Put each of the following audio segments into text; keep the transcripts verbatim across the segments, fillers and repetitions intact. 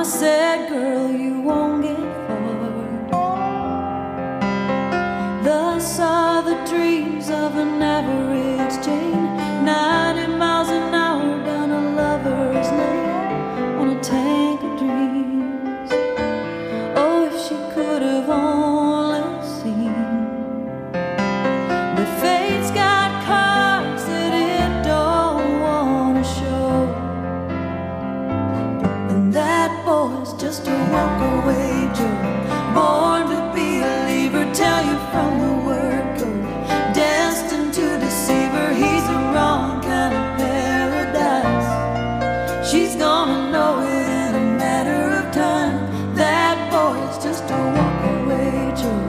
Mama said, girl, you won't get far. Thus are the dreams of an average Jane, ninety miles an hour down a lover's lane on a tank of dreams. Oh, if she could have only seen that fate's got cards that it don't want to show, and that boy's just a walk-away Joe, born to be a leaver, tell you from the word go, destined to deceive her. He's the wrong kind of paradise. She's gonna know it in a matter of time. That boy's just a walk-away Joe.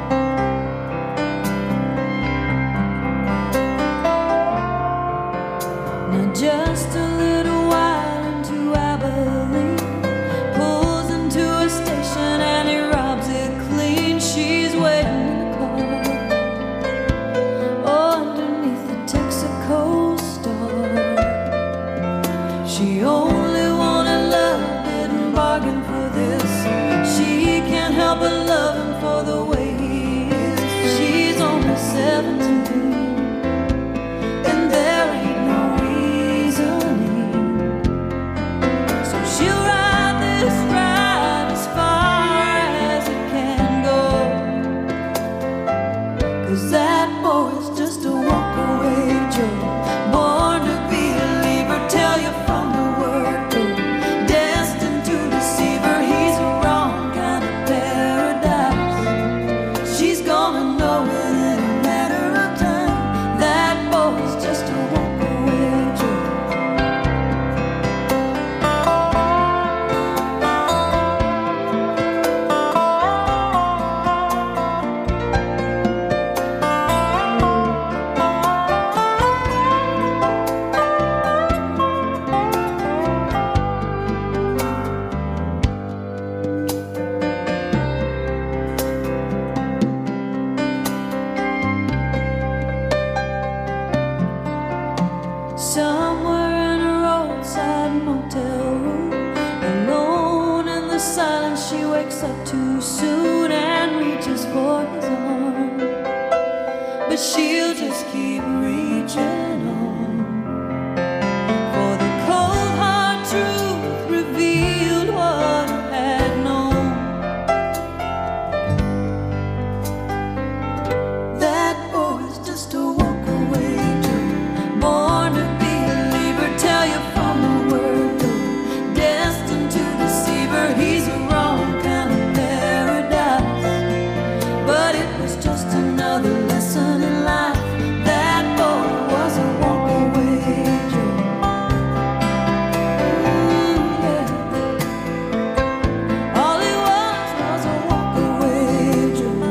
Now just a little while into Abilene, pulls into a station and he robs it clean. She's waiting in the car, oh, underneath the Texaco star. She only wanted love, didn't bargain for this. She can't help but love him for the way he is. She's only seventeen, and there ain't no reasoning. So she'll ride this ride as far as it can go, 'cause that boy's just a walk-away Joe, born to be a leaver, tell you from the word go, destined to deceive her. He's the wrong kind of paradise. She's gonna know it in a matter of time. That boy's just a walk-away Joe. Somewhere in a roadside motel room, alone in the silence, she wakes up too soon and reaches for his arm, but she'll just keep reaching on, for the cold hard truth revealed what he had known. That boy's just a walk-away Joe, born to be a leaver, tell you from the word go, destined to deceive her. He's the wrong kind of paradise, but it was just another lesson in life. That boy was a walk-away Joe. Ooh, yeah. All he was was a walk-away Joe.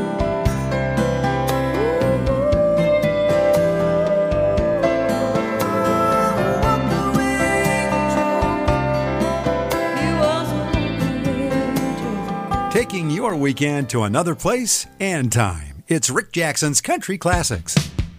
Taking your weekend to another place and time. It's Rick Jackson's Country Classics.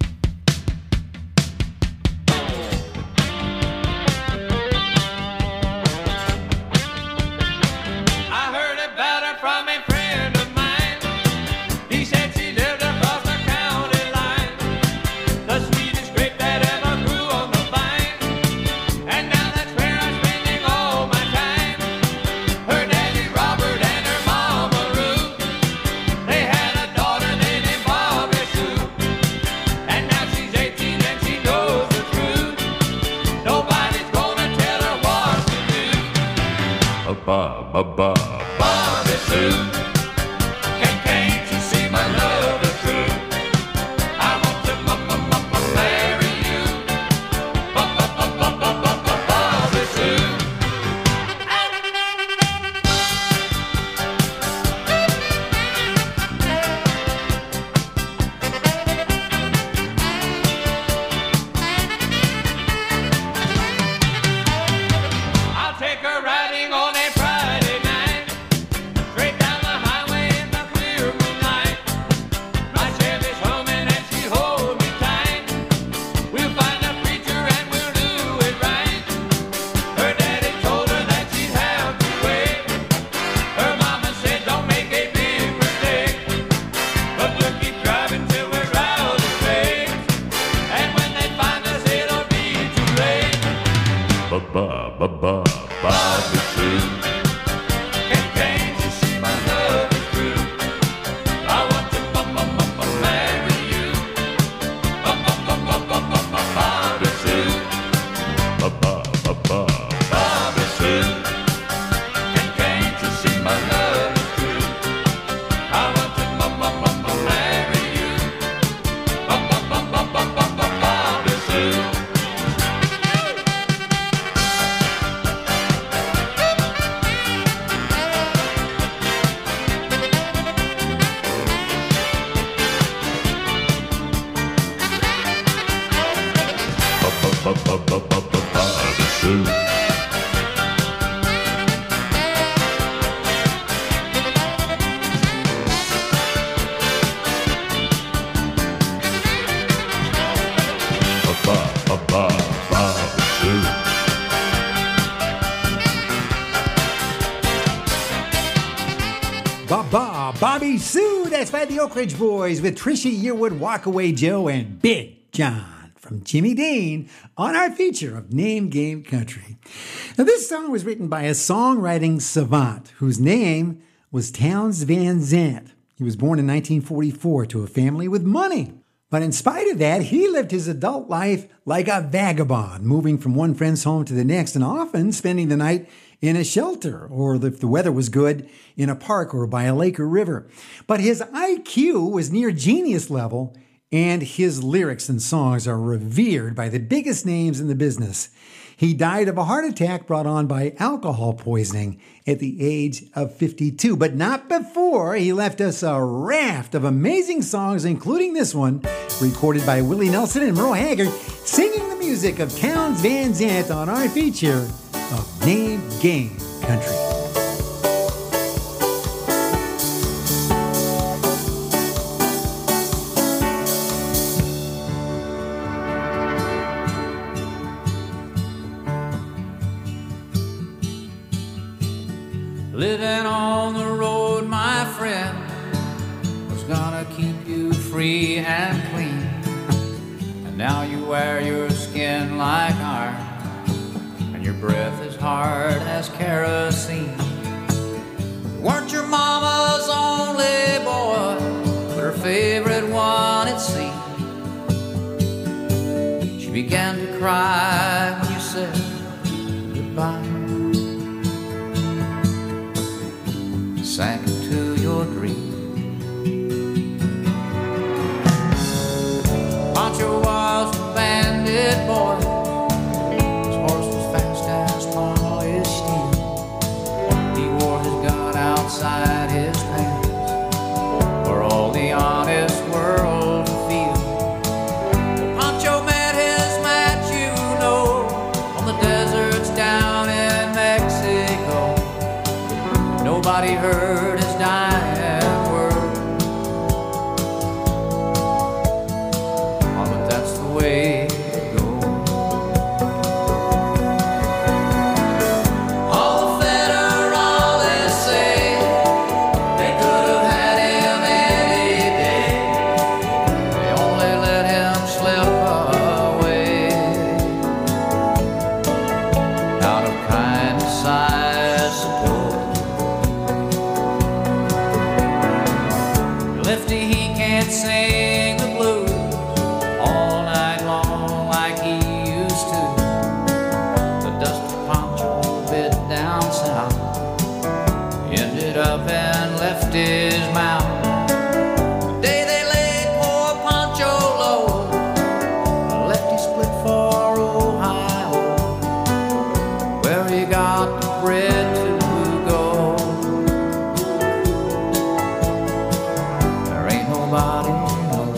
I heard about her from a friend of mine. He said she lived across the county line, the sweetest grape that ever grew on the vine. And now that's where I'm spending all my time. Her daddy Robert and her mama Ruth, they had a daughter they named Bobby Sue. And now she's eighteen and she knows the truth. Nobody's gonna tell her what to do. Ba ba ba Bobby Sue, can can't you see my love is true? I want to m m m m marry you. Ba ba ba ba ba ba ba Bobby Sue. I'll take her riding on a Friday night, straight down the Ba-ba, Bobby Sue. That's by the Oak Ridge Boys with Trisha Yearwood, Walk Away Joe, and Big John from Jimmy Dean on our feature of Name Game Country. Now, this song was written by a songwriting savant whose name was Townes Van Zandt. He was born in nineteen forty-four to a family with money. But in spite of that, he lived his adult life like a vagabond, moving from one friend's home to the next and often spending the night in a shelter, or if the weather was good, in a park or by a lake or river. But his I Q was near genius level, and his lyrics and songs are revered by the biggest names in the business. He died of a heart attack brought on by alcohol poisoning at the age of fifty-two, but not before he left us a raft of amazing songs, including this one, recorded by Willie Nelson and Merle Haggard, singing the music of Townes Van Zandt on our feature of Name Game Country. Living on the road, my friend, was gonna keep you free and clean. And now you wear your skin like iron, and your breath is hard as kerosene. You weren't your mama's only boy, but her favorite one, it seemed. She began to cry when you said goodbye. Sank into your dream. Pancho was a bandit boy. His horse was fast as polished steel. He wore his gun outside his pants for all the honest world to feel. Pancho met his match, you know, on the deserts down in Mexico. Nobody heard his dying word. Oh, but that's the way it goes. All the federales say they could have had him any day. They only let him slip away out of kindness, I suppose. Lefty, he can't sing the blues all night long like he used to. The dusty Pancho bit down south ended up and left his mouth. The day they laid poor Pancho low, Lefty split for Ohio, where he got the bread to go. Nobody knows.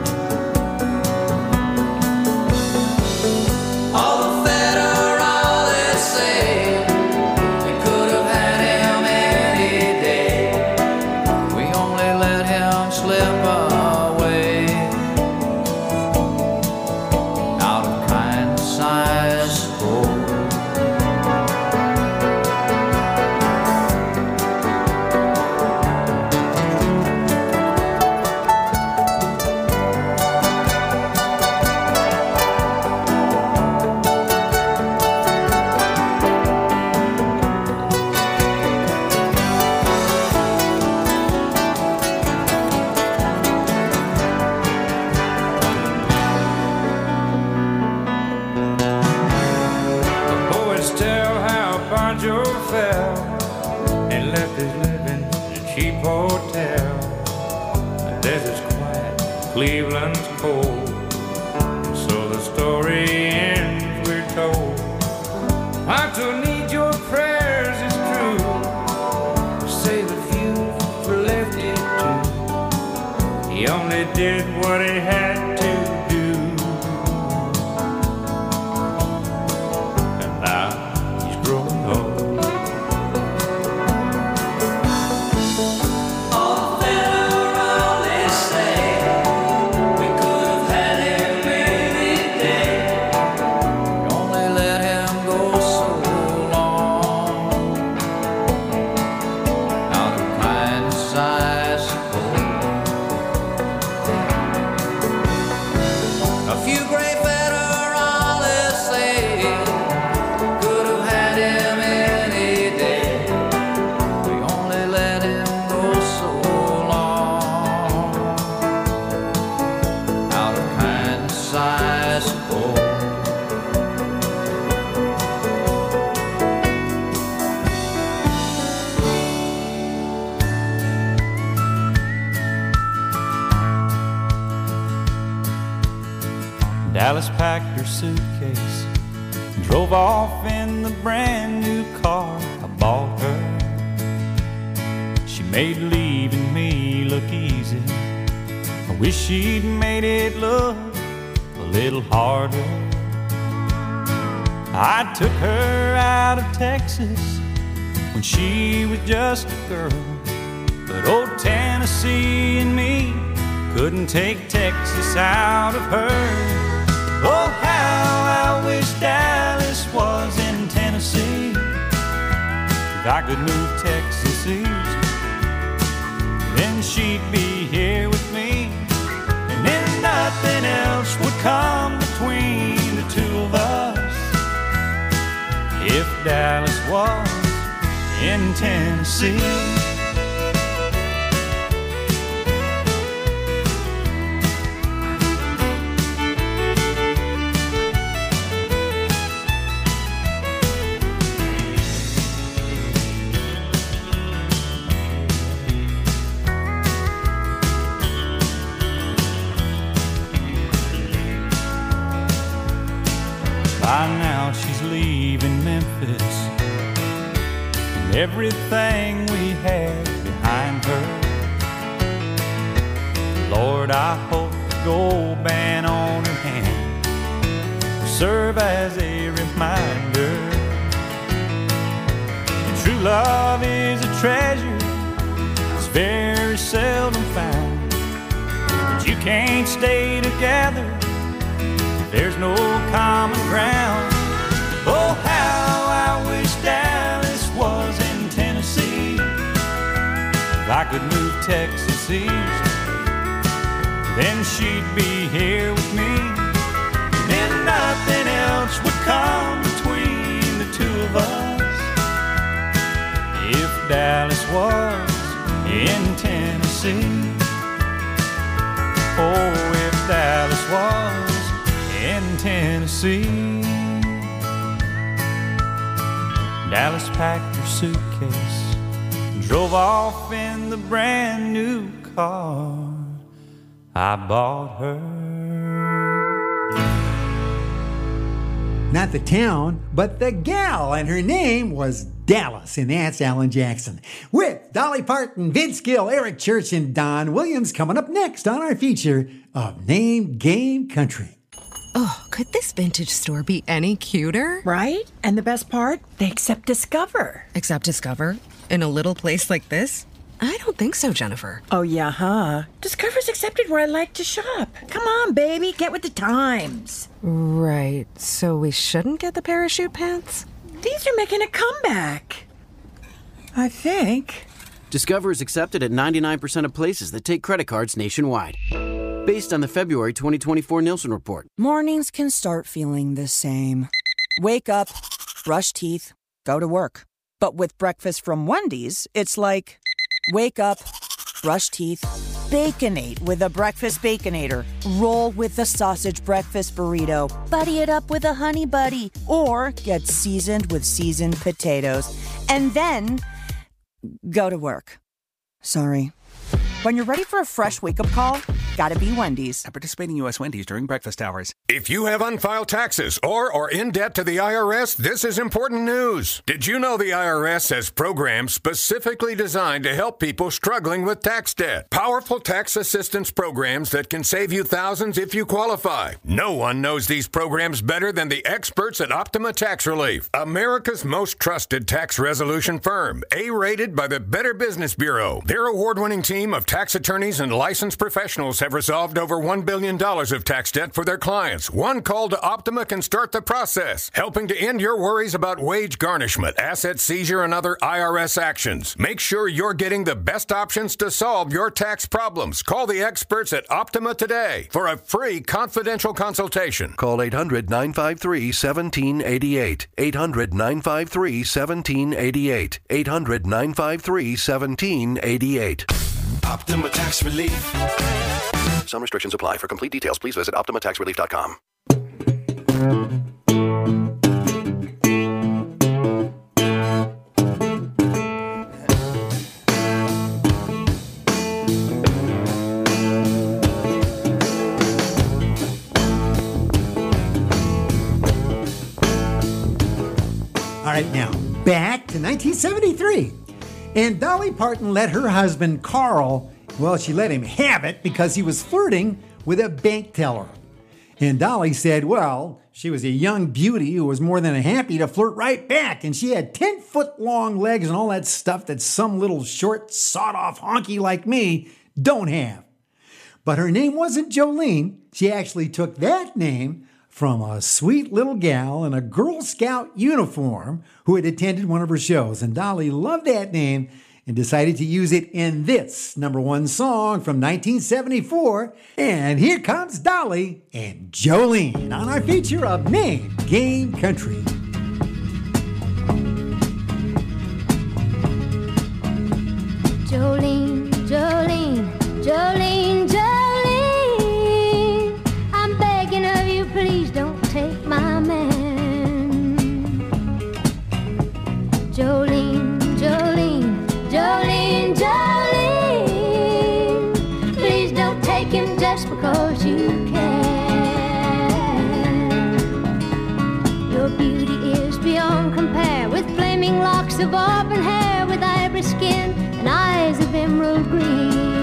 All the federales say they could have had him any day. We only let him slip away out of kindness, I suppose. Poets tell how Pancho fell and left his living in a cheap hotel. The desert's quiet, Cleveland's cold, and so the story ends, we're told. Pancho needs your prayers, it's true, to save a few for Lefty too. He only did what he had to do. And now he's growing old. All the federales say we could have had him any day. We only let him go so long out of kindness, Dallas packed her suitcase and drove off in the brand new car I bought her. She made leaving me look easy. I wish she'd made it look a little harder. I took her out of Texas when she was just a girl, but old Tennessee and me couldn't take Texas out of her. Oh, how I wish Dallas was in Tennessee. If I could move Texas east, then she'd be here with me, and then nothing else would come between the two of us. If Dallas was in Tennessee. By now she's leaving Memphis and everything we had behind her. Lord, I hope the gold band on her hand will serve as a reminder. And true love is a treasure that's very seldom found, but you can't stay together, there's no common ground. Oh, how I wish Dallas was in Tennessee. If I could move Texas east, then she'd be here with me, and then nothing else would come between the two of us. If Dallas was in Tennessee. Oh, if Dallas was in Tennessee. Dallas packed her suitcase and drove off in the brand new car I bought her. Not the town, but the gal, and her name was Dallas, and that's Alan Jackson. With Dolly Parton, Vince Gill, Eric Church, and Don Williams coming up next on our feature of Name Game Country. Oh, could this vintage store be any cuter? Right? And the best part? They accept Discover. Accept Discover? In a little place like this? I don't think so, Jennifer. Oh, yeah, huh? Discover's accepted where I like to shop. Come on, baby, get with the times. Right, so we shouldn't get the parachute pants? These are making a comeback. I think. Discover is accepted at ninety-nine percent of places that take credit cards nationwide. Based on the February twenty twenty-four Nielsen report. Mornings can start feeling the same. Wake up, brush teeth, go to work. But with breakfast from Wendy's, it's like, wake up, brush teeth, Baconate with a breakfast Baconator. Roll with the sausage breakfast burrito. Buddy it up with a honey buddy. Or get seasoned with seasoned potatoes. And then go to work. Sorry. When you're ready for a fresh wake-up call, gotta be Wendy's. At participating U S Wendy's during breakfast hours. If you have unfiled taxes or are in debt to the I R S, this is important news. Did you know the I R S has programs specifically designed to help people struggling with tax debt? Powerful tax assistance programs that can save you thousands if you qualify. No one knows these programs better than the experts at Optima Tax Relief, America's most trusted tax resolution firm, A-rated by the Better Business Bureau. Their award-winning team of tax attorneys and licensed professionals have resolved over one billion dollars of tax debt for their clients. One call to Optima can start the process, helping to end your worries about wage garnishment, asset seizure, and other I R S actions. Make sure you're getting the best options to solve your tax problems. Call the experts at Optima today for a free confidential consultation. Call eight hundred, nine five three, one seven eight eight. eight hundred, nine five three, one seven eight eight. eight hundred, nine five three, one seven eight eight. Optima Tax Relief. Some restrictions apply. For complete details, please visit optima tax relief dot com. right, now, back to nineteen seventy-three. And Dolly Parton let her husband, Carl, well, she let him have it because he was flirting with a bank teller. And Dolly said, well, she was a young beauty who was more than happy to flirt right back. And she had ten-foot-long legs and all that stuff that some little short, sawed-off honky like me don't have. But her name wasn't Jolene. She actually took that name from a sweet little gal in a Girl Scout uniform who had attended one of her shows. And Dolly loved that name and decided to use it in this number one song from nineteen seventy-four. And here comes Dolly and Jolene on our feature of Name Game Country. Jolene, Jolene, Jolene, Jolene, I'm begging of you, please don't take my man. Jolene, Jolene, Jolene, Jolene, please don't take him just because you can. Your beauty is beyond compare, with flaming locks of auburn hair, with ivory skin and eyes of emerald green.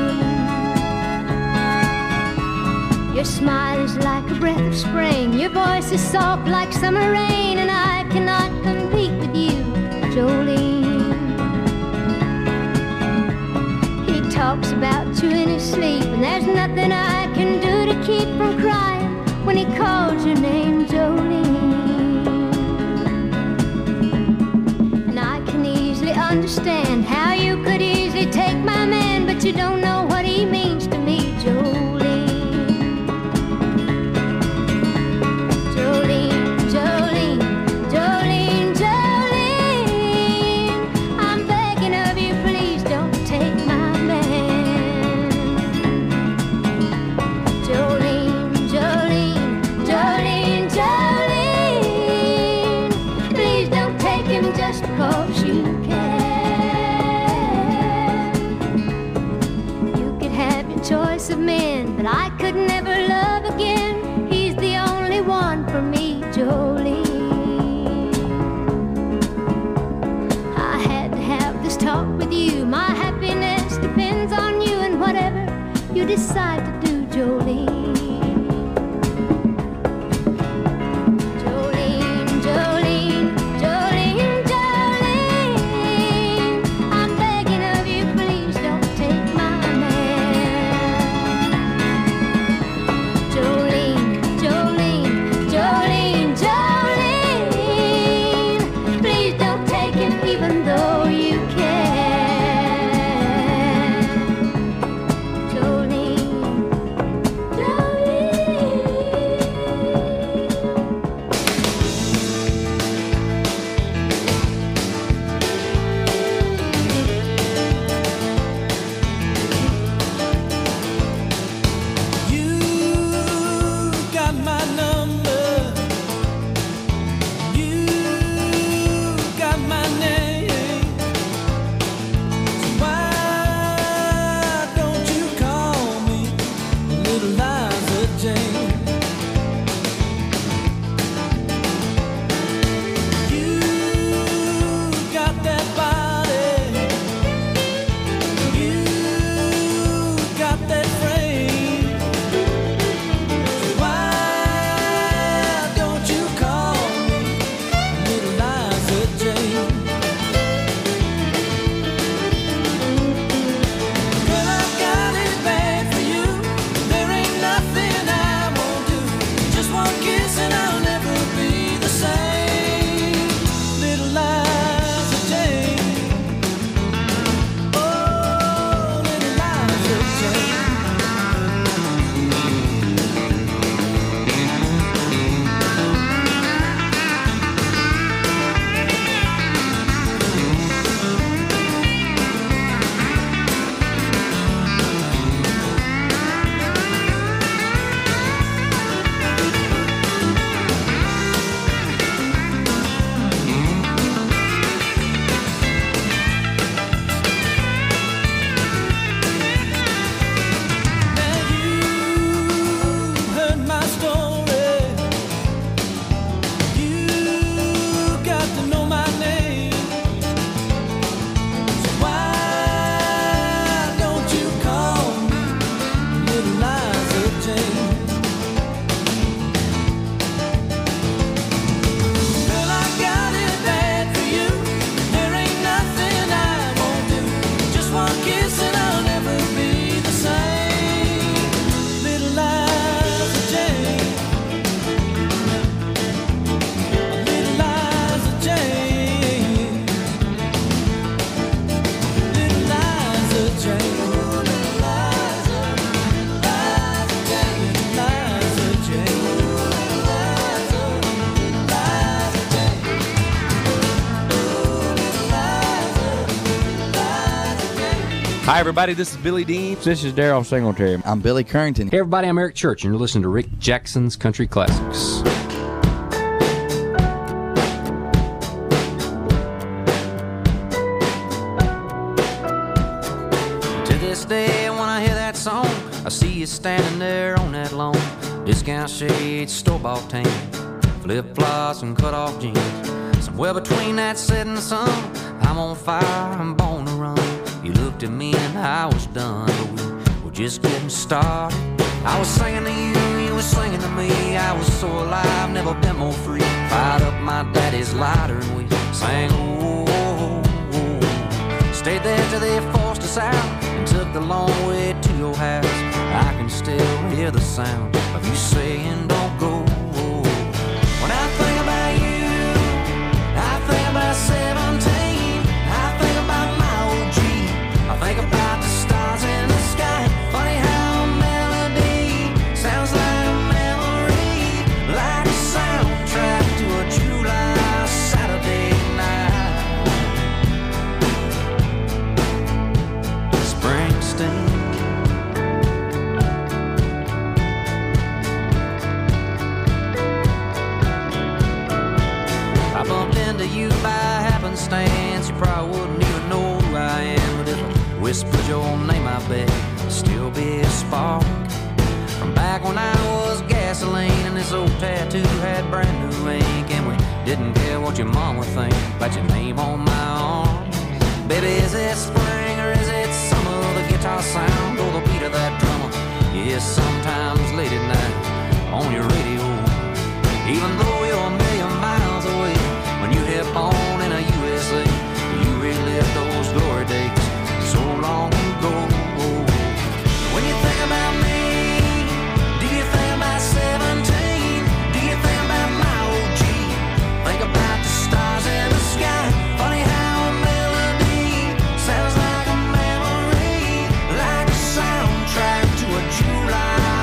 Your smile is like a breath of spring, your voice is soft like summer rain, and I cannot compete with you, Jolene. He talks about you in his sleep, and there's nothing I can do to keep from crying when he calls your name, Jolene. And I can easily understand how you could easily take my man, but you don't know what he means to me, Jolene. Jolene, Jolene, Jolene, Jolene, I'm begging of you, please don't take my man. Jolene, Jolene, Jolene, Jolene, please don't take him just because you can. You could have your choice of men, but I could never love again. He's the only one for me, Jolene. I had to have this talk with you. My happiness depends on you, and whatever you decide to do, Jolene. Jolene, Jolene, Jolene, Jolene, I'm begging of you, please don't take my man. Jolene, Jolene, Jolene, Jolene, please don't take him even though you can. Jolene, Jolene. guessing I'll never be the same. Little Liza Jane. Little Liza Jane. Little Liza Jane. Hi, everybody. This is Billy Dean. This is Daryl Singletary. I'm Billy Currington. Hey, everybody. I'm Eric Church, and you're listening to Rick Jackson's Country Classics. To this day, when I hear that song, I see you standing there on that lawn. Discount shades, store-bought tan, flip-flops and cut-off jeans. Somewhere between that setting sun, I'm on fire, I'm born to run. You looked at me and I was done, but we were just getting started. I was singing to you, you were singing to me. I was so alive, never been more free. Fired up my daddy's lighter and we sang, oh, oh, oh. Stayed there till they forced us out and took the long way to your house. I can still hear the sound of you saying, don't go. When I think about you, I think about seventeen. I think about my old dream. I think about the stars in the sky. Funny how a melody sounds like a memory, like a soundtrack to a July Saturday night. Springsteen. I bumped into you by happenstance. You probably wouldn't even know who I am, but if I whispered your name, I bet it'd still be a spark. From back when I was gasoline and this old tattoo had brand new ink, and we didn't care what your mom would think about your name on my arm. Baby, is it spring or is it summer? The guitar sound or the beat of that drummer? Yes, sometimes late at night on your radio. Even though you're a million miles away, when you hit on in a U S A, you relive those glory days so long ago. When you think about me, do you think about seventeen? Do you think about my O G? Think about the stars in the sky. Funny how a melody sounds like a memory, like a soundtrack to a July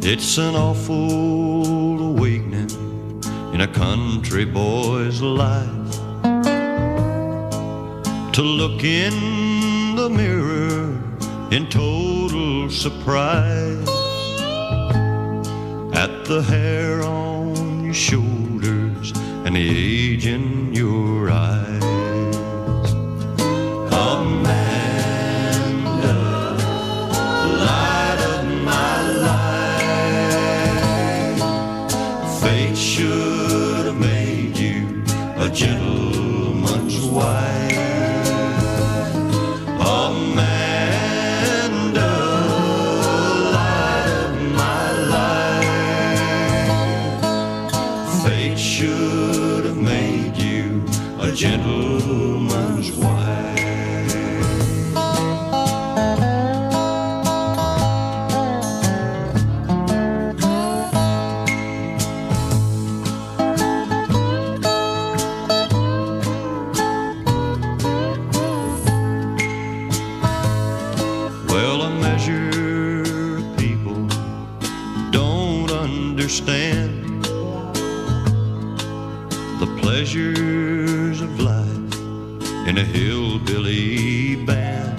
It's an awful awakening in a country boy's life to look in the mirror in total surprise at the hair on your shoulders and the age in your eyes. Amanda, light of my life, fate should have made you a gentleman's wife. Amanda, light of my life, fate should have made you a gentleman's wife. Well, a measure of people don't understand the pleasures of life in a hillbilly band.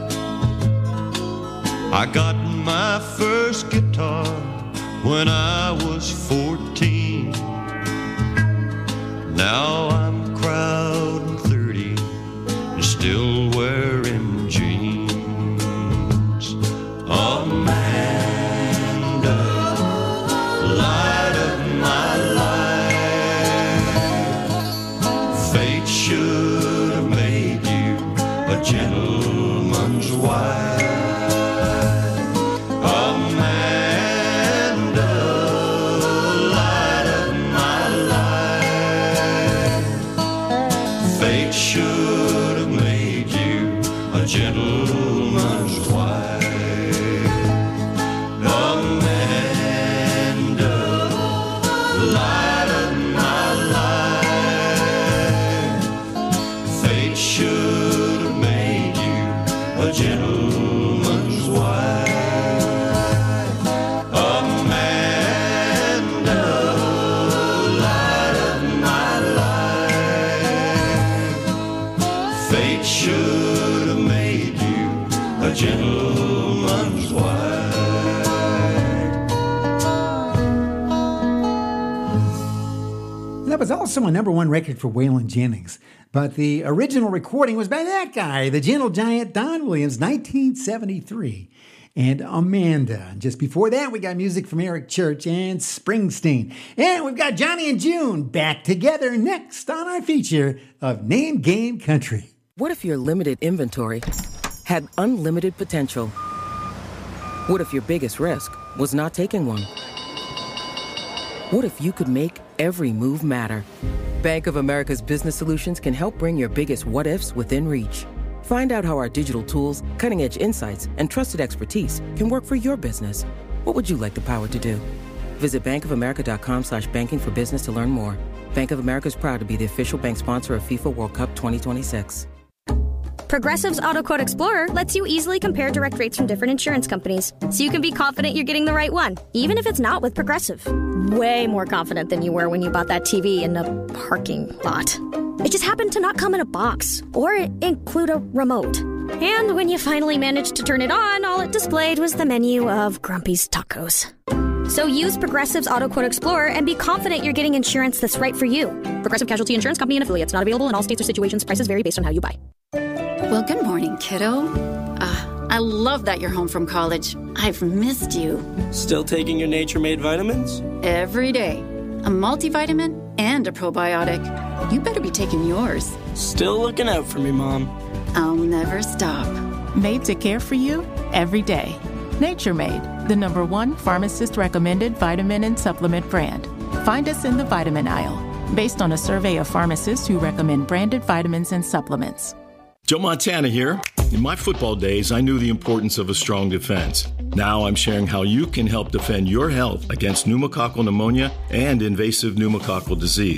I got my first guitar when I was fourteen. Now I'm crowding thirty and still wearing jeans. Amanda, light of my life, fate should have made you a gentleman's wife. Amanda, light of my life, fate should have made you a gentleman's wife. Amanda, light of my life, fate should have made you a gentleman's wife. Amanda, light of my life, fate should have made you a gentleman's wife. That was also a number one record for Waylon Jennings. But the original recording was by that guy, the gentle giant Don Williams, nineteen seventy-three. And Amanda. And just before that, we got music from Eric Church and Springsteen. And we've got Johnny and June back together next on our feature of Name Game Country. What if your limited inventory had unlimited potential? What if your biggest risk was not taking one? What if you could make every move matter? Bank of America's Business Solutions can help bring your biggest what-ifs within reach. Find out how our digital tools, cutting-edge insights, and trusted expertise can work for your business. What would you like the power to do? Visit bankofamerica.com slash banking for business to learn more. Bank of America is proud to be the official bank sponsor of FIFA World Cup twenty twenty-six. Progressive's Auto Quote Explorer lets you easily compare direct rates from different insurance companies, so you can be confident you're getting the right one, even if it's not with Progressive. Way more confident than you were when you bought that T V in a parking lot. It just happened to not come in a box or include a remote. And when you finally managed to turn it on, all it displayed was the menu of Grumpy's Tacos. So use Progressive's Auto Quote Explorer and be confident you're getting insurance that's right for you. Progressive Casualty Insurance Company and affiliates. Not available in all states or situations. Prices vary based on how you buy. Well, good morning, kiddo. Uh, I love that you're home from college. I've missed you. Still taking your Nature Made vitamins? Every day. A multivitamin and a probiotic. You better be taking yours. Still looking out for me, Mom. I'll never stop. Made to care for you every day. Nature Made, the number one pharmacist-recommended vitamin and supplement brand. Find us in the vitamin aisle, based on a survey of pharmacists who recommend branded vitamins and supplements. Joe Montana here. In my football days, I knew the importance of a strong defense. Now I'm sharing how you can help defend your health against pneumococcal pneumonia and invasive pneumococcal disease.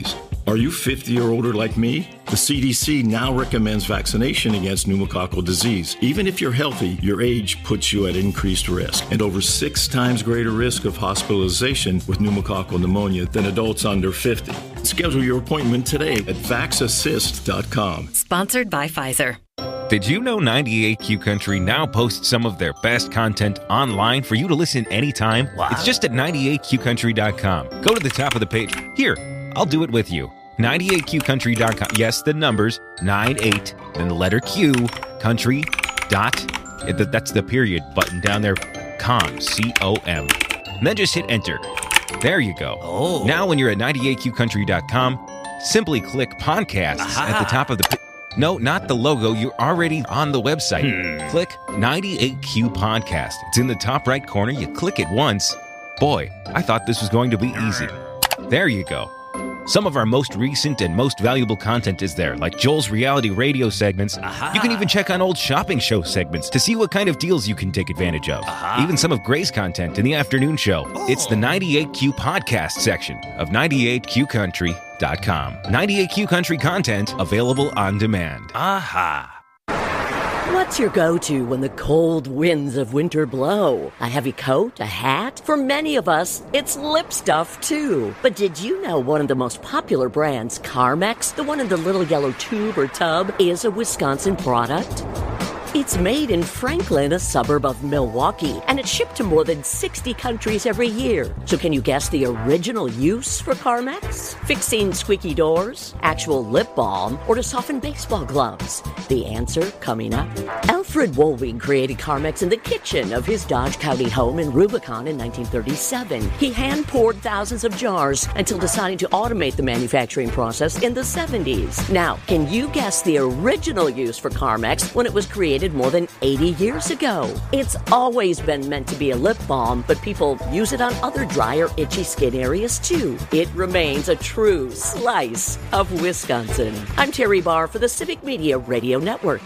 Are you fifty or older like me? The C D C now recommends vaccination against pneumococcal disease. Even if you're healthy, your age puts you at increased risk and over six times greater risk of hospitalization with pneumococcal pneumonia than adults under fifty. Schedule your appointment today at vax assist dot com. Sponsored by Pfizer. Did you know ninety-eight Q Country now posts some of their best content online for you to listen anytime? Wow. It's just at ninety-eight q country dot com. Go to the top of the page. Here, I'll do it with you. ninety-eight q country dot com. Yes, the numbers, ninety-eight, then the letter Q, country, dot, that's the period button down there, com, C O M. And then just hit enter. There you go. Oh. Now when you're at ninety-eight q country dot com, simply click podcasts Aha. at the top of the page. No, not the logo. You're already on the website. Hmm. Click ninety-eight Q Podcast. It's in the top right corner. You click it once. Boy, I thought this was going to be easy. There you go. Some of our most recent and most valuable content is there, like Joel's reality radio segments. Aha. You can even check on old shopping show segments to see what kind of deals you can take advantage of. Aha. Even some of Gray's content in the afternoon show. Oh. It's the ninety-eight Q Podcast section of ninety-eight q country dot com. ninety-eight Q Country content available on demand. Aha. What's your go-to when the cold winds of winter blow? A heavy coat? A hat? For many of us, it's lip stuff, too. But did you know one of the most popular brands, Carmex, the one in the little yellow tube or tub, is a Wisconsin product? It's made in Franklin, a suburb of Milwaukee, and it's shipped to more than sixty countries every year. So can you guess the original use for Carmex? Fixing squeaky doors, actual lip balm, or to soften baseball gloves? The answer coming up. Alfred Woolwing created Carmex in the kitchen of his Dodge County home in Rubicon in nineteen thirty-seven. He hand-poured thousands of jars until deciding to automate the manufacturing process in the seventies. Now, can you guess the original use for Carmex when it was created more than eighty years ago? It's always been meant to be a lip balm, but people use it on other dry or itchy skin areas too. It remains a true slice of Wisconsin. I'm Terry Barr for the Civic Media Radio Network.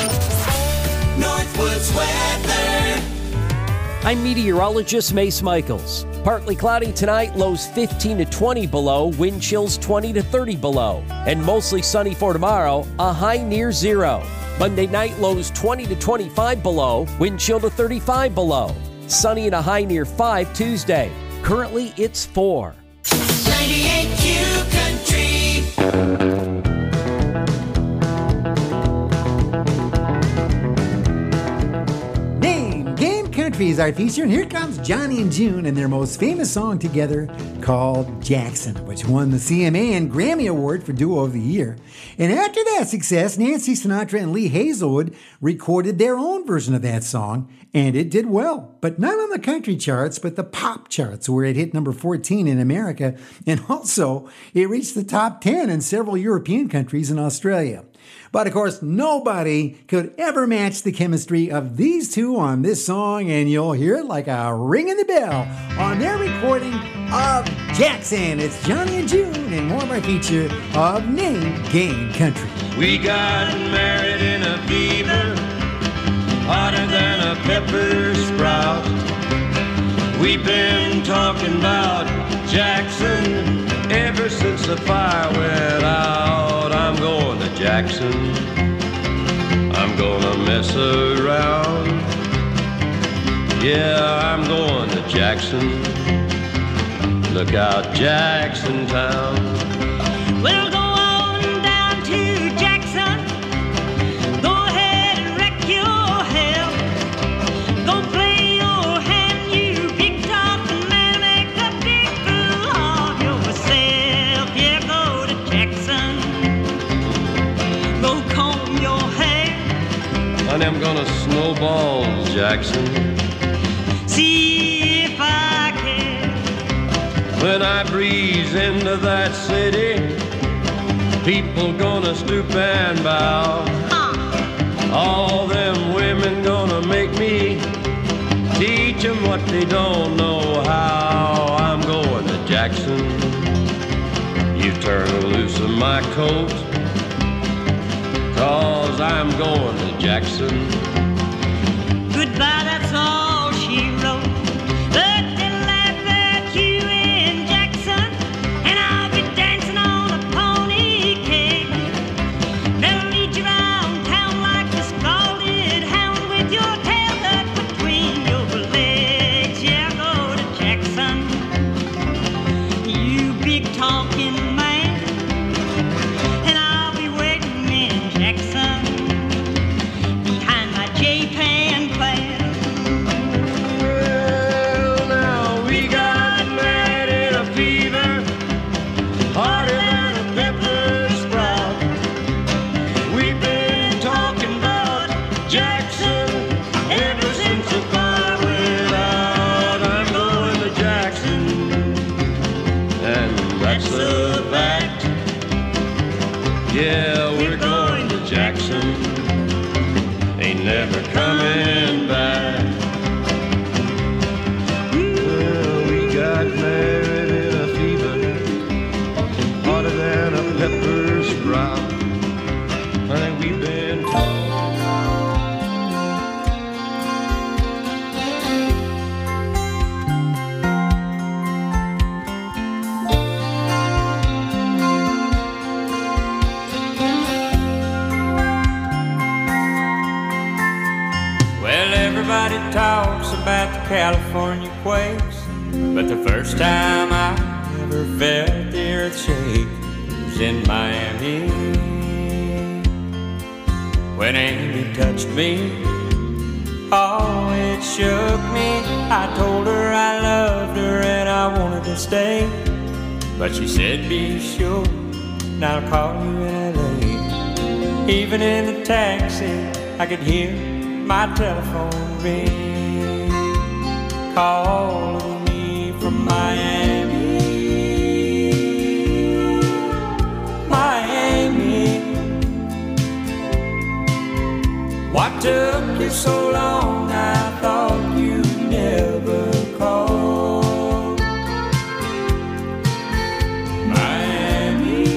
Northwoods weather. I'm meteorologist Mace Michaels. Partly cloudy tonight, lows fifteen to twenty below, wind chills twenty to thirty below. And mostly sunny for tomorrow, a high near zero. Monday night, lows twenty to twenty-five below, wind chill to thirty-five below. Sunny and a high near five Tuesday. Currently, it's four. ninety-eight Q Country. Country is our feature, and here comes Johnny and June and their most famous song together called Jackson, which won the C M A and Grammy Award for Duo of the Year. And after that success, Nancy Sinatra and Lee Hazelwood recorded their own version of that song, and it did well, but not on the country charts, but the pop charts, where it hit number fourteen in America, and also it reached the top ten in several European countries and Australia. But of course, nobody could ever match the chemistry of these two on this song, and you'll hear it like a ring in the bell on their recording of Jackson. It's Johnny and June and more of our feature of Name Game Country. We got married in a fever, hotter than a pepper sprout. We've been talking about Jackson ever since the fire went out. I'm going to Jackson, I'm gonna mess around. Yeah, I'm going to Jackson, look out Jackson Town. We'll go on down to Jackson, go ahead and wreck your hell. Go play your hand, you big talking man, make a big fool of yourself. Yeah, go to Jackson, go comb your hair. Honey, I'm gonna snowball Jackson, see if I can. when I breeze into that city, people gonna stoop and bow. All them women gonna make me teach them what they don't know how. I'm going to Jackson, you turn loose of my coat, 'cause I'm going to Jackson. Goodbye, that's all she wrote. But they'll laugh at you in Jackson, and I'll be dancing on a pony. Yeah, we're going to Jackson. Ain't never coming back. Well, we got married in a fever, hotter than a pepper sprout. I think we've been taught. Everybody talks about the California quakes, but the first time I ever felt the earth shake was in Miami. When Amy touched me, oh, it shook me. I told her I loved her and I wanted to stay, but she said, be sure, and I'll call you in L A. Even in the taxi, I could hear my telephone ring, calling me from Miami. Miami, what took you so long? I thought you'd never call. Miami,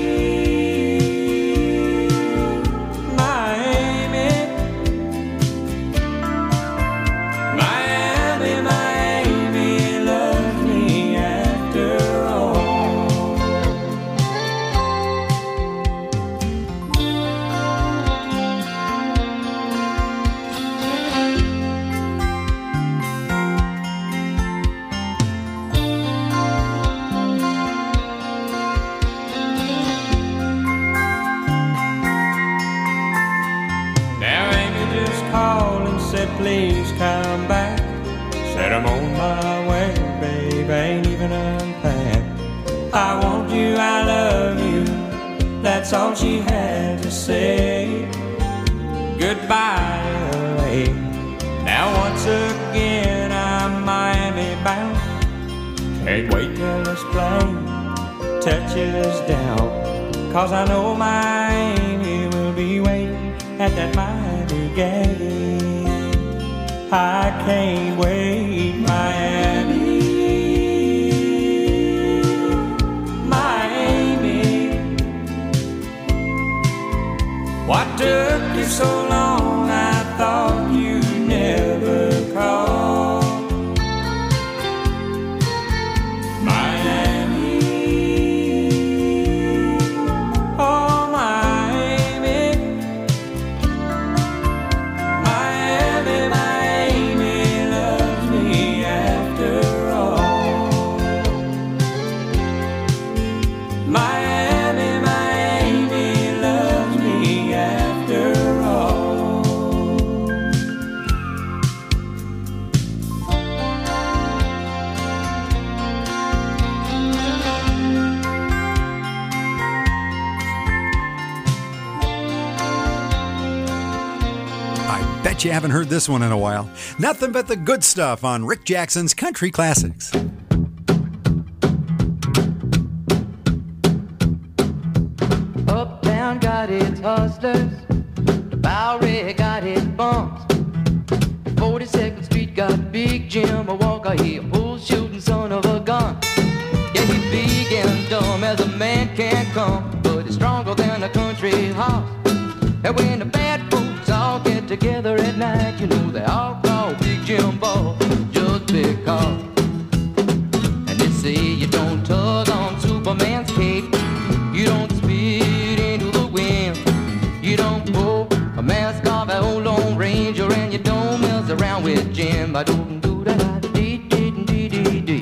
Miami, Miami, Miami loves me after all. Now Amy just called and said, please come back. Said I'm on my way, babe, I ain't even unpacked. I want you, I love you, that's all she had to say. Goodbye, L A. Now once again I'm Miami bound. Can't wait till this plane touches down, cause I know my Amy will be waiting at that Miami gate. I can't wait, Miami, Miami. What took you so long? I thought you'd never call. Miami, oh Miami, Miami, Miami loves me after all. Miami, Miami loves me after all. I bet you haven't heard this one in a while. Nothing but the good stuff on Rick Jackson's Country Classics. Uptown got its hustlers, the Bowery got its bums. forty-second Street got Big Jim, a Walker, he a bull shooting son of a gun. Yeah, he's big and dumb as a man can come, but he's stronger than a country horse. And when the bad folks all get together at night, you know they all call Big Jim Ball just because. And they say you don't tug on Superman's cape, you don't spit into the wind, you don't pull a mask off an old Lone Ranger, and you don't mess around with Jim. I don't do that. Dee dee dee dee dee.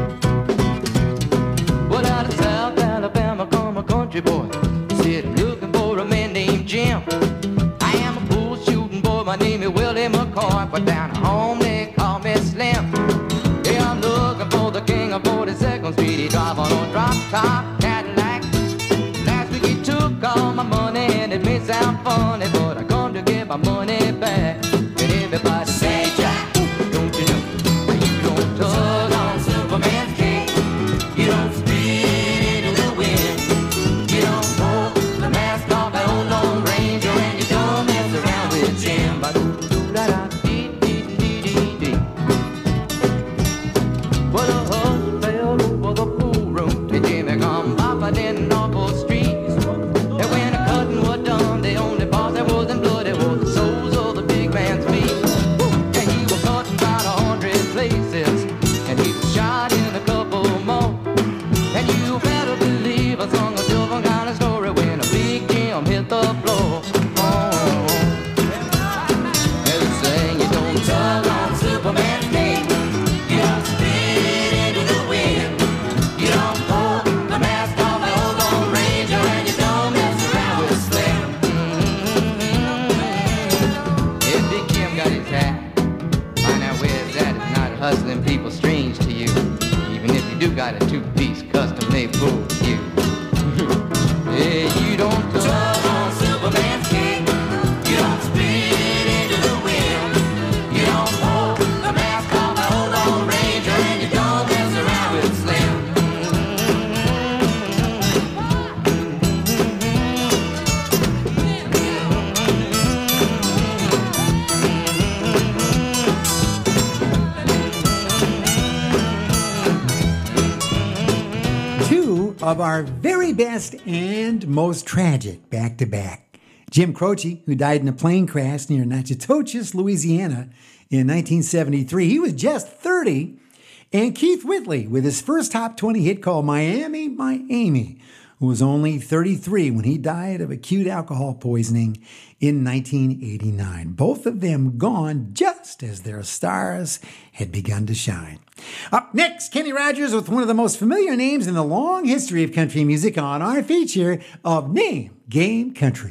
Well, out of South Alabama come a country boy, said I'm looking for a man named Jim. I am a bull shooting boy, my name is Willie McCoy, but down home they call me Slim. Yeah, I'm looking for the king of forty-second Street. He drive on a drop top Cadillac. Last week he took all my money, and it may sound funny, but I come to get my money back. And everybody say, Jack, don't you got a two-piece custom-made for you. Yeah, you don't tug on Superman's cape. You don't spin it into the wind. You don't pull the mask off the old Lone Ranger, and you don't mess around with Slim. Two of our very best and most tragic back-to-back. Jim Croce, who died in a plane crash near Natchitoches, Louisiana in nineteen seventy-three. He was just thirty. And Keith Whitley with his first top twenty hit called Miami, My Amy, who was only thirty-three when he died of acute alcohol poisoning in nineteen eighty-nine. Both of them gone just as their stars had begun to shine. Up next, Kenny Rogers with one of the most familiar names in the long history of country music on our feature of Name Game Country.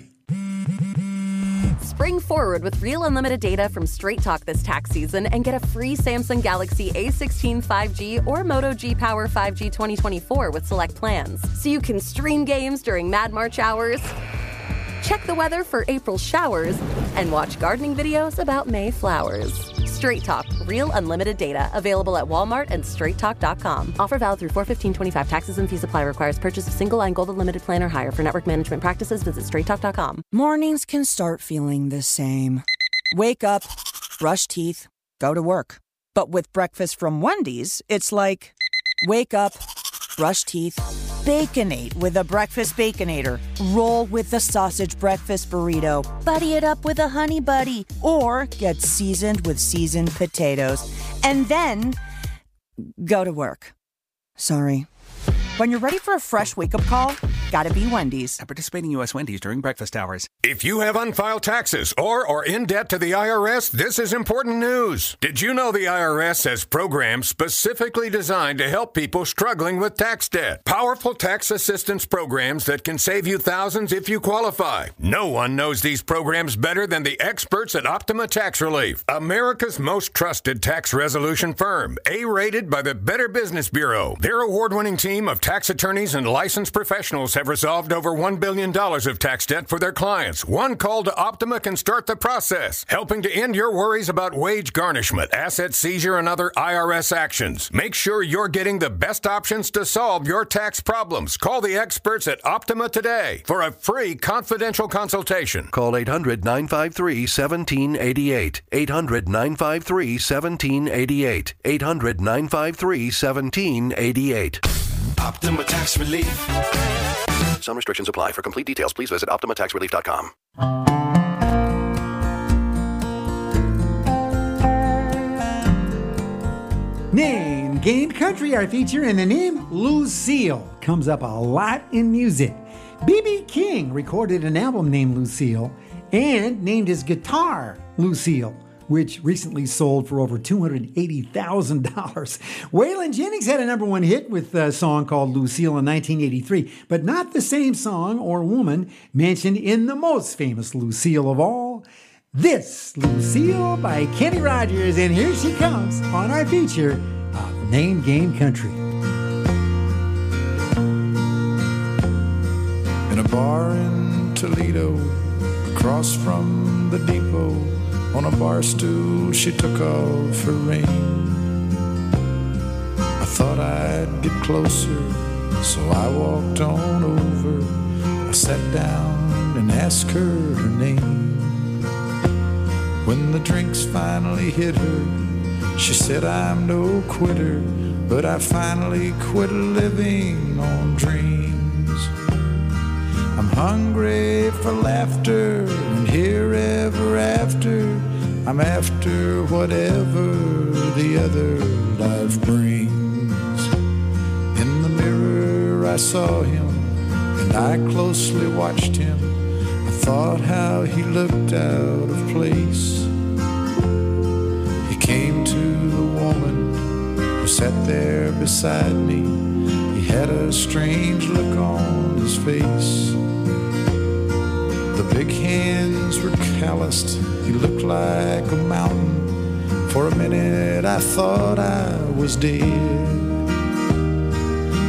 Spring forward with real unlimited data from Straight Talk this tax season and get a free Samsung Galaxy A sixteen five G or Moto G Power five G twenty twenty-four with select plans. So you can stream games during Mad March hours, check the weather for April showers, and watch gardening videos about May flowers. Straight Talk, real unlimited data. Available at Walmart and straight talk dot com. Offer valid through four fifteen twenty-five. Taxes and fees apply. Requires purchase of single line Gold Unlimited plan or higher. For network management practices, visit straight talk dot com. Mornings can start feeling the same. Wake up, brush teeth, go to work. But with breakfast from Wendy's, it's like, wake up, brush teeth, Baconate with a breakfast Baconator. Roll with the sausage breakfast burrito. Buddy it up with a honey buddy. Or get seasoned with seasoned potatoes. And then go to work. Sorry. When you're ready for a fresh wake-up call, gotta be Wendy's. At participating U S Wendy's during breakfast hours. If you have unfiled taxes or are in debt to the I R S, this is important news. Did you know the I R S has programs specifically designed to help people struggling with tax debt? Powerful tax assistance programs that can save you thousands if you qualify. No one knows these programs better than the experts at Optima Tax Relief, America's most trusted tax resolution firm, A-rated by the Better Business Bureau. Their award-winning team of tax attorneys and licensed professionals have resolved over one billion dollars of tax debt for their clients. One call to Optima can start the process, helping to end your worries about wage garnishment, asset seizure, and other I R S actions. Make sure you're getting the best options to solve your tax problems. Call the experts at Optima today for a free confidential consultation. Call eight hundred nine five three one seven eight eight. eight hundred nine five three one seven eight eight. eight hundred nine five three one seven eight eight. Optima Tax Relief. Some restrictions apply. For complete details, please visit optima tax relief dot com. Name Game Country, our feature, and the name Lucille comes up a lot in music. B B King recorded an album named Lucille and named his guitar Lucille, which recently sold for over two hundred eighty thousand dollars. Waylon Jennings had a number one hit with a song called Lucille in nineteen eighty-three, but not the same song or woman mentioned in the most famous Lucille of all, this Lucille by Kenny Rogers, and here she comes on our feature of Name Game Country. In a bar in Toledo, across from the depot, on a bar stool she took off her ring. I thought I'd get closer, so I walked on over. I sat down and asked her her name. When the drinks finally hit her, she said, I'm no quitter, but I finally quit living on dreams. I'm hungry for laughter, and here ever after, I'm after whatever the other life brings. In the mirror I saw him, and I closely watched him. I thought how he looked out of place. He came to the woman who sat there beside me. He had a strange look on his face. The big hands were calloused, he looked like a mountain. For a minute I thought I was dead.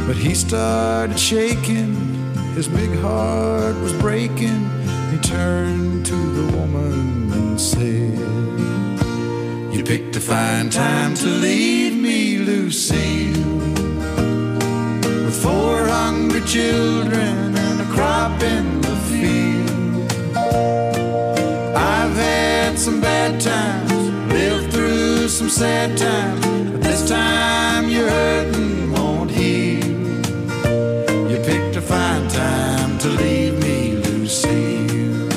But he started shaking, his big heart was breaking. He turned to the woman and said, "You picked a fine time to leave me, Lucille, with four hungry children and a crop in the field. I've had some bad times, lived through some sad times, but this time you're hurting won't heal. You picked a fine time to leave me, Lucille."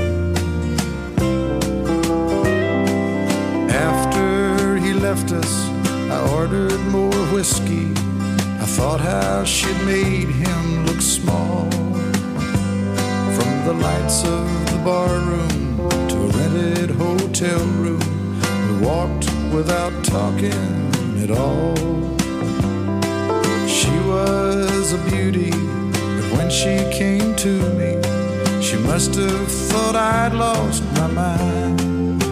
After he left us, I ordered more whiskey. I thought how she'd made him look small. From the lights of the bar room to a rented hotel room, we walked without talking at all. She was a beauty, but when she came to me, she must have thought I'd lost my mind.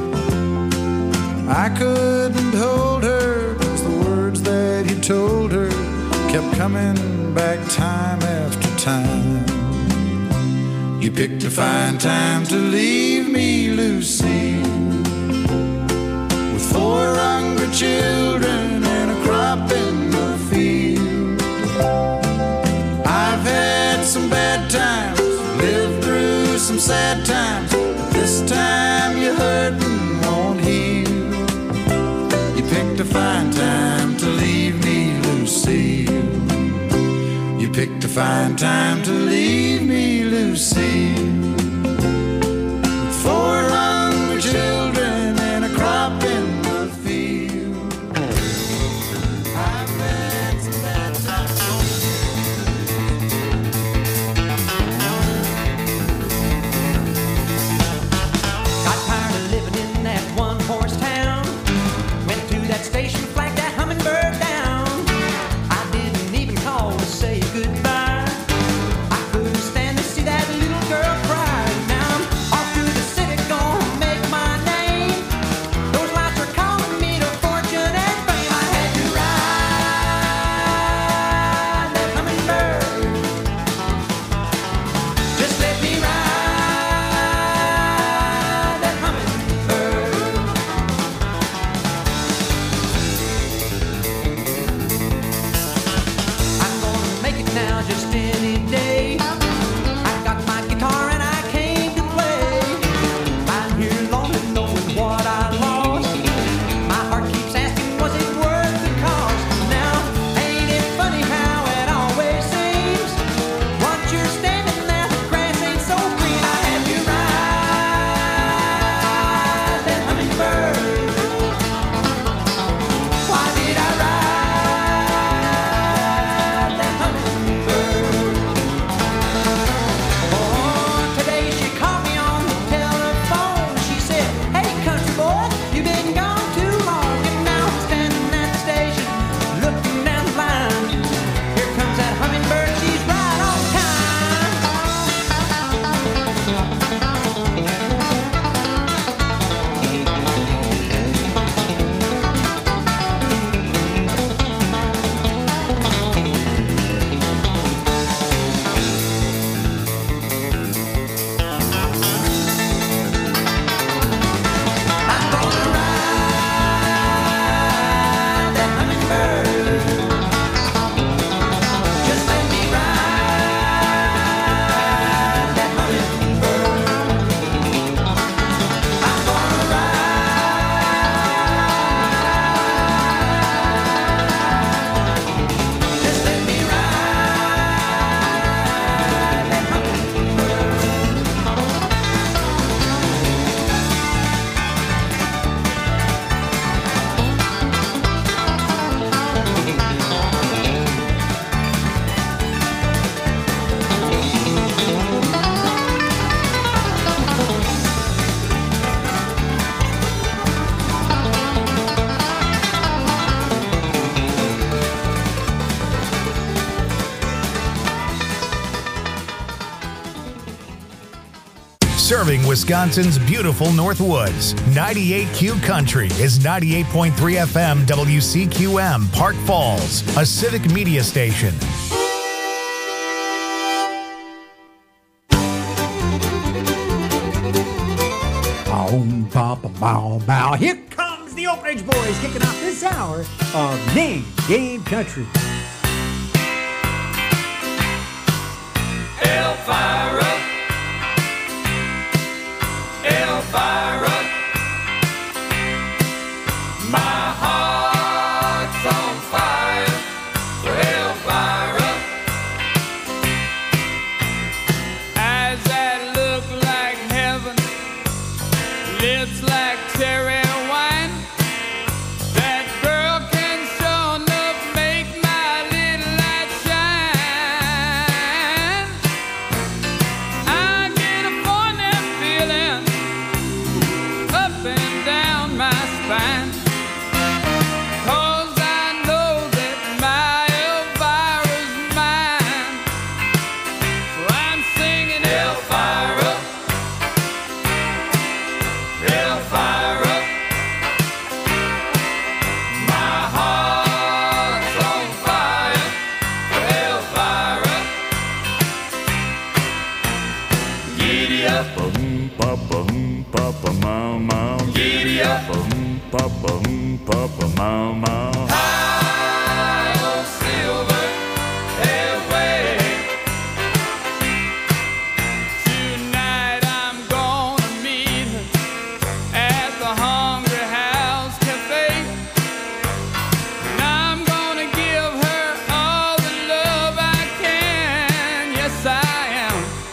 I couldn't hold her, 'cause the words that he told her kept coming back time after time. You picked a fine time to leave me, Lucille, with four hungry children and a crop in the field. I've had some bad times, lived through some sad times, but this time you're hurting won't heal. You picked a fine time to leave me, Lucille. You picked a fine time to leave me, Lucille, with four hungry children and a crop in the field. I've had some bad times. Got tired of living in that one-horse town. Went to that station, flagged that hummingbird down. I didn't even call to say goodbye. I couldn't stand to see that little girl cry. Now I'm off to the city, gonna make my name. Those lights are calling me to fortune and fame. I had to ride that hummingbird. Just let me ride that hummingbird. I'm gonna make it now just any day. I got my guitar and I came to play. I'm here lonely knowing what I lost. My heart keeps asking, was it worth the cost? Now, ain't it funny how it always seems? Once you're standing there, the grass ain't so green. I had to ride that hummingbird. Why did I ride that hummingbird? serving Wisconsin's beautiful North Woods. ninety-eight Q Country is ninety-eight point three F M W C Q M, Park Falls, a civic media station. Boom, papa, bow, bow. Here comes the Oak Ridge Boys kicking off this hour of Name Game Country. Elvira, Elvira, my heart's on fire for Elvira. Eyes that look like heaven, lips like cherry wine. That girl can sure enough make my little light shine. I get a funny feeling up and down my spine, 'cause I know that my Elvira's mine. So I'm singing Elvira, Elvira, my heart's on fire for Elvira. Giddy up, Boom, papa, boom, papa, mau, mau. giddy up, Boom, papa, boom, papa, mau, mau. high on silver airway. Tonight I'm gonna meet her at the Hungry House Cafe, and I'm gonna give her all the love I can. Yes, I am.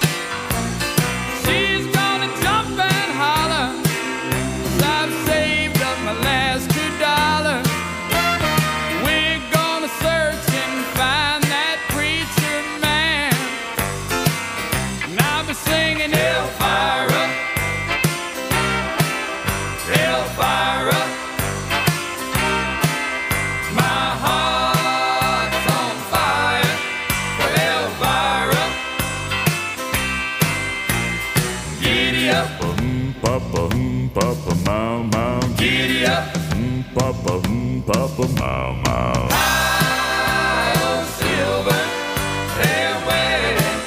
She's gonna jump and holler, 'cause I've saved up my last two dollars. We're gonna search and find that preacher man, and I'll be singing Elvira, Elvira, my heart's on fire for Elvira. Giddy up, Boom, papa, boom, papa, mau, mau. giddy up, Boom, papa, boom, papa, mau, mau. high on silver airway.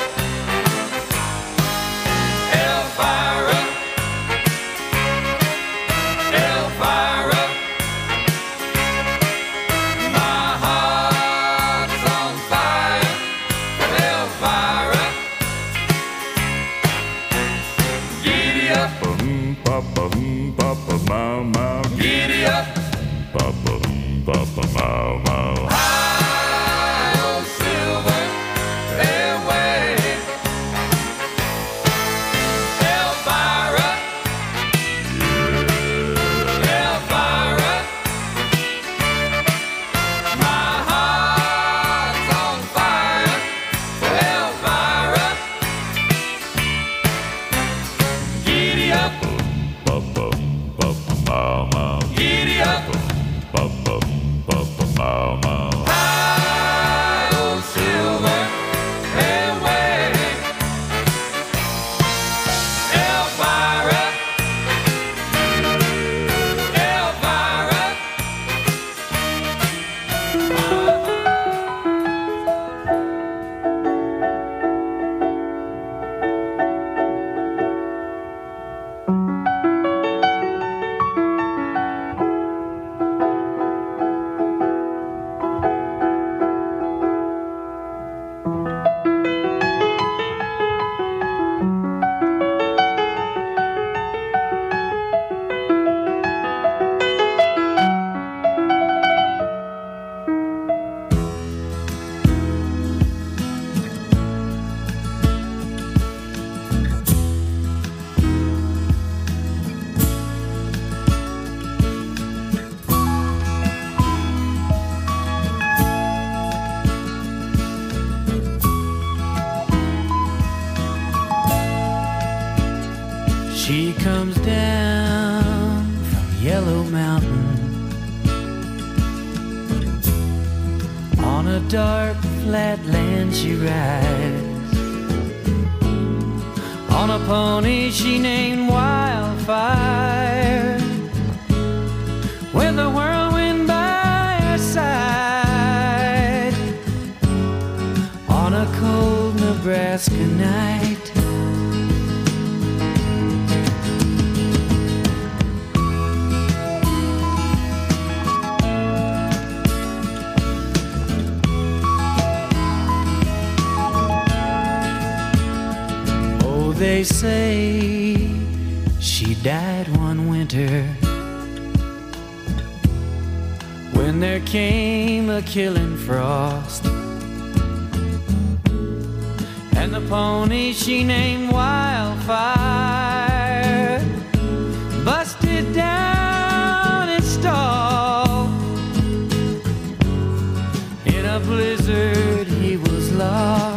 Elvira, Elvira, my heart's on fire for Elvira. Giddy up, Boom, papa, boom, papa, mau, mau. giddy up, Papa, boom, papa, mau, mau. high on silver airway. Elvira, Elvira, my heart's on fire for Elvira. Giddy up, Papa, papa, mau, mau. giddy up, Papa, papa, mau, mau. high on silver airway. Elvira, Elvira. She comes down from Yellow Mountain on a dark flat land she rides. On a pony she named Wildfire, with the whirlwind by her side. On a cold Nebraska night, they say she died one winter when there came a killing frost, and the pony she named Wildfire busted down and stalled. In a blizzard he was lost.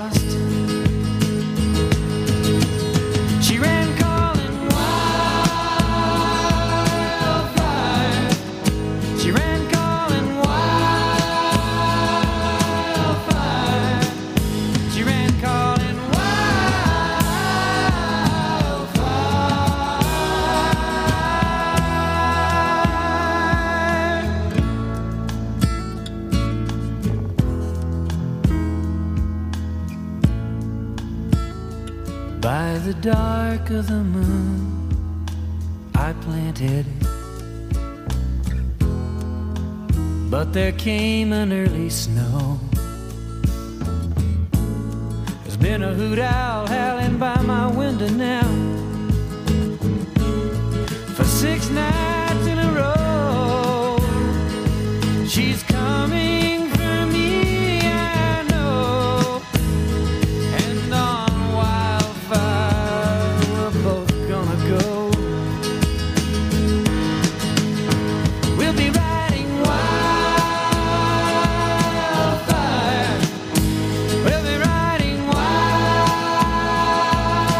By the dark of the moon I planted it, but there came an early snow. There's been a hoot owl howling by my window now for six nights in a row. She's